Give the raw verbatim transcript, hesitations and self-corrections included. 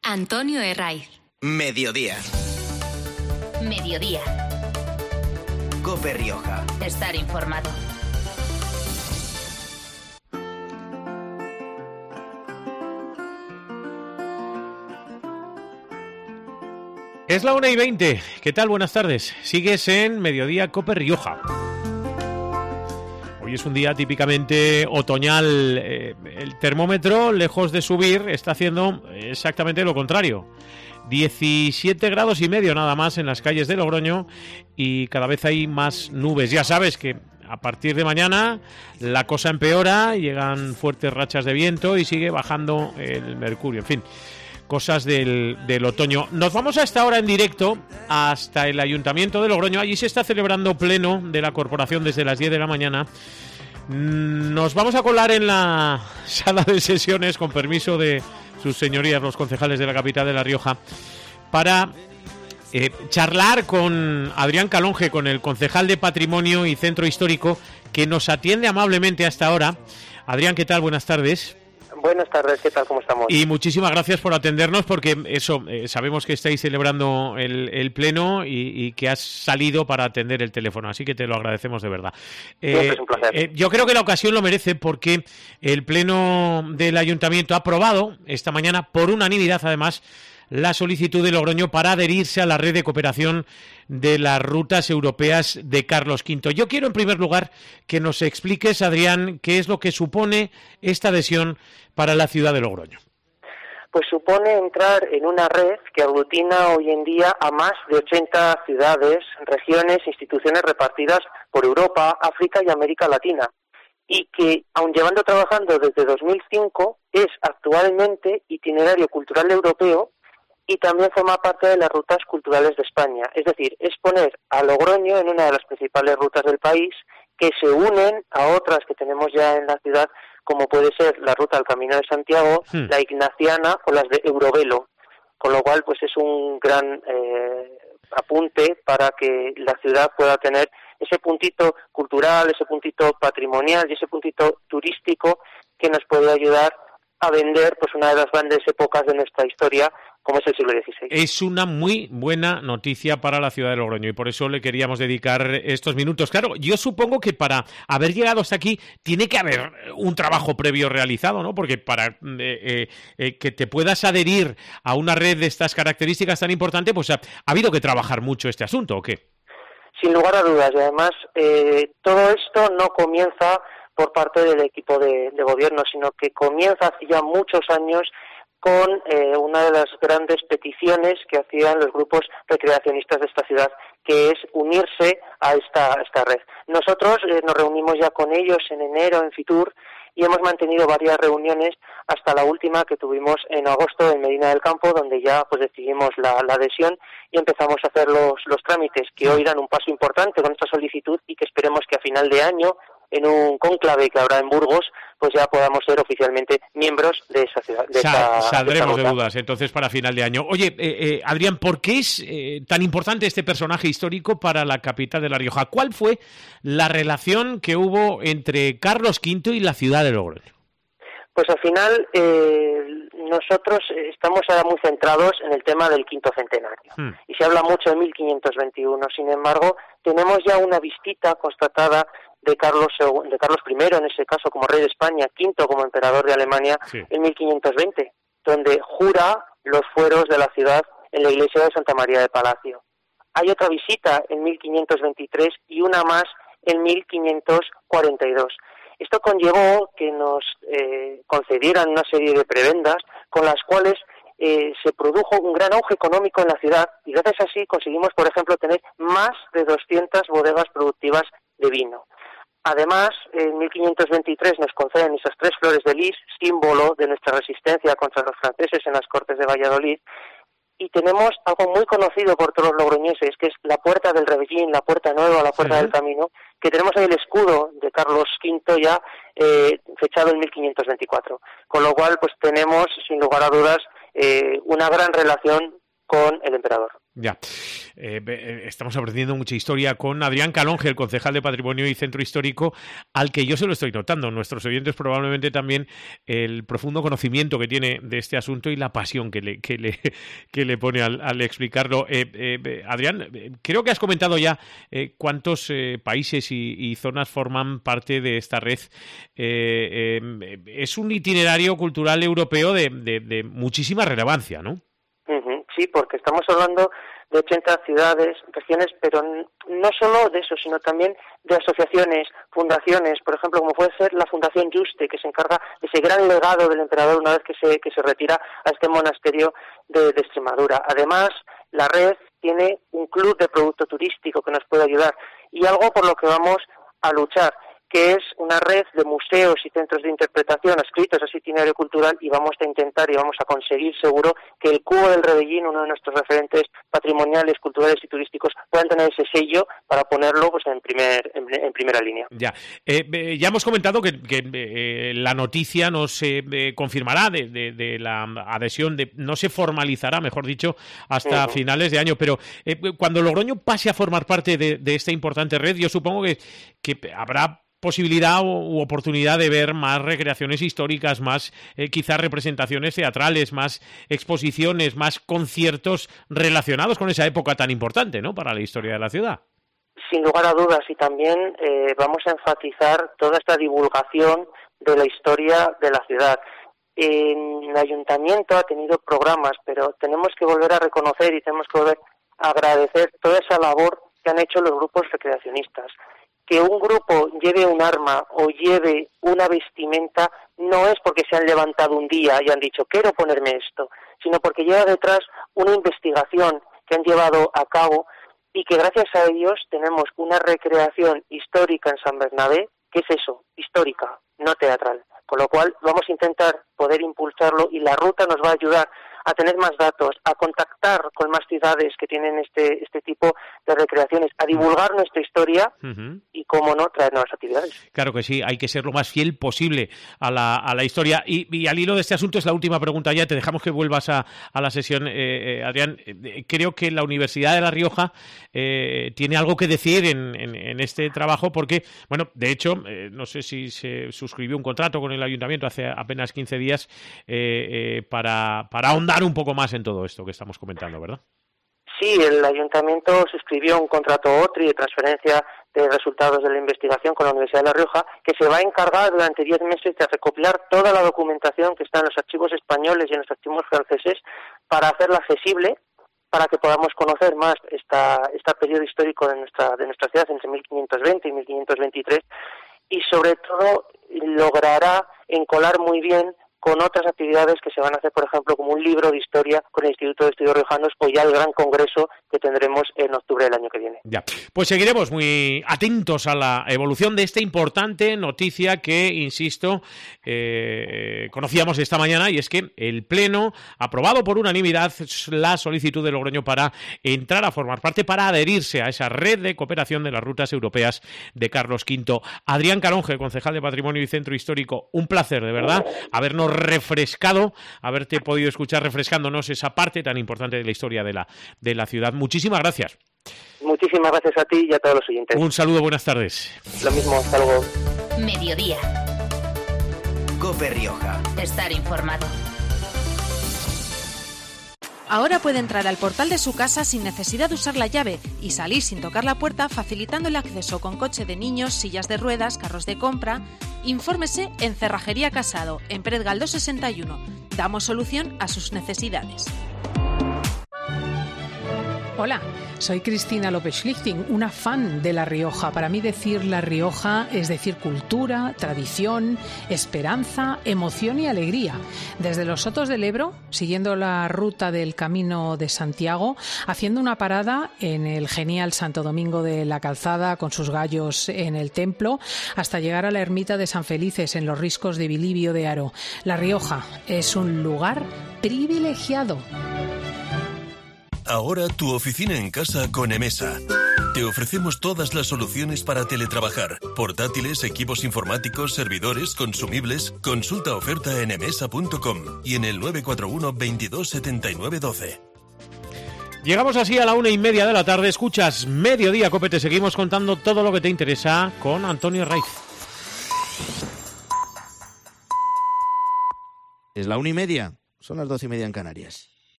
Antonio Herraiz. Mediodía. Mediodía. COPE Rioja. Estar informado. Es la una y veinte. ¿Qué tal? Buenas tardes. Sigues en Mediodía COPE Rioja. Hoy es un día típicamente otoñal. Eh, el termómetro, lejos de subir, está haciendo exactamente lo contrario. diecisiete grados y medio nada más en las calles de Logroño y cada vez hay más nubes. Ya sabes que a partir de mañana la cosa empeora, llegan fuertes rachas de viento y sigue bajando el mercurio. En fin, cosas del, del otoño. Nos vamos a esta hora en directo hasta el Ayuntamiento de Logroño. Allí se está celebrando pleno de la corporación desde las diez de la mañana. Nos vamos a colar en la sala de sesiones, con permiso de sus señorías, los concejales de la capital de La Rioja, para eh, charlar con Adrián Calonge, con el concejal de Patrimonio y Centro Histórico, que nos atiende amablemente hasta ahora. Adrián, ¿qué tal? Buenas tardes. Buenas tardes, ¿qué tal? ¿Cómo estamos? Y muchísimas gracias por atendernos, porque eso, eh, sabemos que estáis celebrando el, el pleno y, y que has salido para atender el teléfono, así que te lo agradecemos de verdad. Eh, es un placer. Eh, yo creo que la ocasión lo merece, porque el pleno del Ayuntamiento ha aprobado esta mañana, por unanimidad además, la solicitud de Logroño para adherirse a la red de cooperación de las rutas europeas de Carlos quinto. Yo quiero, en primer lugar, que nos expliques, Adrián, qué es lo que supone esta adhesión para la ciudad de Logroño. Pues supone entrar en una red que aglutina hoy en día a más de ochenta ciudades, regiones, instituciones repartidas por Europa, África y América Latina, y que, aun llevando trabajando desde dos mil cinco, es actualmente itinerario cultural europeo y también forma parte de las rutas culturales de España. Es decir, es poner a Logroño en una de las principales rutas del país, que se unen a otras que tenemos ya en la ciudad, como puede ser la ruta del Camino de Santiago, hmm. la Ignaciana o las de Eurovelo. Con lo cual, pues es un gran eh, apunte para que la ciudad pueda tener ese puntito cultural, ese puntito patrimonial y ese puntito turístico que nos puede ayudar a vender pues una de las grandes épocas de nuestra historia, como es el siglo dieciséis. Es una muy buena noticia para la ciudad de Logroño y por eso le queríamos dedicar estos minutos. Claro, yo supongo que para haber llegado hasta aquí tiene que haber un trabajo previo realizado, ¿no? Porque para eh, eh, eh, que te puedas adherir a una red de estas características tan importante, pues ha, ha habido que trabajar mucho este asunto, ¿o qué? Sin lugar a dudas, y además eh, todo esto no comienza por parte del equipo de, de gobierno, sino que comienza hace ya muchos años con eh, una de las grandes peticiones que hacían los grupos recreacionistas de esta ciudad, que es unirse a esta, a esta red. Nosotros eh, nos reunimos ya con ellos en enero en Fitur y hemos mantenido varias reuniones hasta la última que tuvimos en agosto en Medina del Campo, donde ya pues decidimos la, la adhesión y empezamos a hacer los, los trámites, que hoy dan un paso importante con esta solicitud y que esperemos que a final de año, en un cónclave que habrá en Burgos, pues ya podamos ser oficialmente miembros de esa ciudad. De Sal, esta, saldremos de, de dudas, entonces, para final de año. Oye, eh, eh, Adrián, ¿por qué es eh, tan importante este personaje histórico para la capital de La Rioja? ¿Cuál fue la relación que hubo entre Carlos quinto y la ciudad de Logroño? Pues al final eh, nosotros estamos ahora muy centrados en el tema del quinto centenario hmm. y se habla mucho de mil quinientos veintiuno. Sin embargo, tenemos ya una vistita constatada de Carlos de Carlos primero, en ese caso como rey de España, quinto como emperador de Alemania, sí. en mil quinientos veinte, donde jura los fueros de la ciudad en la iglesia de Santa María de Palacio. Hay otra visita en mil quinientos veintitrés y una más en mil quinientos cuarenta y dos. Esto conllevó que nos eh, concedieran una serie de prebendas con las cuales eh, se produjo un gran auge económico en la ciudad y gracias a así conseguimos, por ejemplo, tener más de doscientas bodegas productivas de vino. Además, en mil quinientos veintitrés nos conceden esas tres flores de lis, símbolo de nuestra resistencia contra los franceses en las Cortes de Valladolid, y tenemos algo muy conocido por todos los logroñeses, que es la Puerta del Rebellín, la Puerta Nueva, la Puerta sí. del Camino, que tenemos ahí el escudo de Carlos quinto ya eh, fechado en mil quinientos veinticuatro. Con lo cual, pues tenemos, sin lugar a dudas, eh, una gran relación con el emperador. Ya, eh, estamos aprendiendo mucha historia con Adrián Calonge, el concejal de Patrimonio y Centro Histórico, al que yo se lo estoy notando. Nuestros oyentes probablemente también el profundo conocimiento que tiene de este asunto y la pasión que le, que le, que le pone al, al explicarlo. Eh, eh, Adrián, creo que has comentado ya eh, cuántos eh, países y, y zonas forman parte de esta red. Eh, eh, es un itinerario cultural europeo de, de, de muchísima relevancia, ¿no? Sí, porque estamos hablando de ochenta ciudades, regiones, pero no solo de eso, sino también de asociaciones, fundaciones, por ejemplo, como puede ser la Fundación Juste, que se encarga de ese gran legado del emperador una vez que se que se retira a este monasterio de, de Extremadura. Además, la red tiene un club de producto turístico que nos puede ayudar y algo por lo que vamos a luchar, que es una red de museos y centros de interpretación adscritos a ese itinerario cultural, y vamos a intentar y vamos a conseguir seguro que el Cubo del Rebellín, uno de nuestros referentes patrimoniales, culturales y turísticos, puedan tener ese sello para ponerlo pues en primer en, en primera línea. Ya, eh, eh, ya hemos comentado que, que eh, la noticia no se eh, confirmará de, de, de la adhesión, de no se formalizará, mejor dicho, hasta uh-huh. finales de año, pero eh, cuando Logroño pase a formar parte de, de esta importante red, yo supongo que, que habrá posibilidad u oportunidad de ver más recreaciones históricas, más eh, quizás representaciones teatrales, más exposiciones, más conciertos relacionados con esa época tan importante, ¿no?, para la historia de la ciudad. Sin lugar a dudas, y también eh, vamos a enfatizar toda esta divulgación de la historia de la ciudad. El ayuntamiento ha tenido programas, pero tenemos que volver a reconocer y tenemos que volver a agradecer toda esa labor que han hecho los grupos recreacionistas. Que un grupo lleve un arma o lleve una vestimenta no es porque se han levantado un día y han dicho quiero ponerme esto, sino porque lleva detrás una investigación que han llevado a cabo y que gracias a ellos tenemos una recreación histórica en San Bernabé, que es eso, histórica, no teatral. Con lo cual vamos a intentar poder impulsarlo y la ruta nos va a ayudar a tener más datos, a contactar con más ciudades que tienen este este tipo de recreaciones, a divulgar nuestra historia uh-huh. y, cómo no, traer nuevas actividades. Claro que sí, hay que ser lo más fiel posible a la, a la historia. Y, y al hilo de este asunto es la última pregunta ya, te dejamos que vuelvas a, a la sesión, eh, eh, Adrián. Eh, creo que la Universidad de La Rioja eh, tiene algo que decir en, en, en este trabajo porque, bueno, de hecho, eh, no sé si se suscribió un contrato con el Ayuntamiento hace apenas quince días eh, eh, para, para ahondar un poco más en todo esto que estamos comentando, ¿verdad? Sí, el Ayuntamiento suscribió un contrato OTRI de transferencia de resultados de la investigación con la Universidad de La Rioja, que se va a encargar durante diez meses de recopilar toda la documentación que está en los archivos españoles y en los archivos franceses para hacerla accesible, para que podamos conocer más esta, este periodo histórico de nuestra, de nuestra ciudad entre mil quinientos veinte y mil quinientos veintitrés, y sobre todo logrará encolar muy bien con otras actividades que se van a hacer, por ejemplo, como un libro de historia con el Instituto de Estudios Riojanos o ya el gran congreso que tendremos en octubre del año que viene. Ya, pues seguiremos muy atentos a la evolución de esta importante noticia que, insisto, eh, conocíamos esta mañana, y es que el Pleno ha aprobado por unanimidad la solicitud de Logroño para entrar a formar parte, para adherirse a esa red de cooperación de las rutas europeas de Carlos quinto. Adrián Calonge, concejal de Patrimonio y Centro Histórico, un placer, de verdad, habernos refrescado, haberte podido escuchar refrescándonos esa parte tan importante de la historia de la, de la ciudad. Muchísimas gracias. Muchísimas gracias a ti y a todos los oyentes. Un saludo, buenas tardes. Lo mismo, hasta luego. Mediodía. COPE Rioja. Estar informado. Ahora puede entrar al portal de su casa sin necesidad de usar la llave y salir sin tocar la puerta, facilitando el acceso con coche de niños, sillas de ruedas, carros de compra. Infórmese en Cerrajería Casado, en Pérez Galdós sesenta y uno. Damos solución a sus necesidades. Hola, soy Cristina López Schlichting, una fan de La Rioja. Para mí decir La Rioja es decir cultura, tradición, esperanza, emoción y alegría. Desde los Sotos del Ebro, siguiendo la ruta del Camino de Santiago, haciendo una parada en el genial Santo Domingo de la Calzada con sus gallos en el templo, hasta llegar a la ermita de San Felices en los riscos de Bilibio de Haro. La Rioja es un lugar privilegiado. Ahora tu oficina en casa con Emesa. Te ofrecemos todas las soluciones para teletrabajar. Portátiles, equipos informáticos, servidores, consumibles. Consulta oferta en emesa punto com y en el nueve cuatro uno veintidós setenta y nueve doce. Llegamos así a la una y media de la tarde. Escuchas Mediodía Cope. Te seguimos contando todo lo que te interesa con Antonio Raiz. Es la una y media. Son las doce y media en Canarias.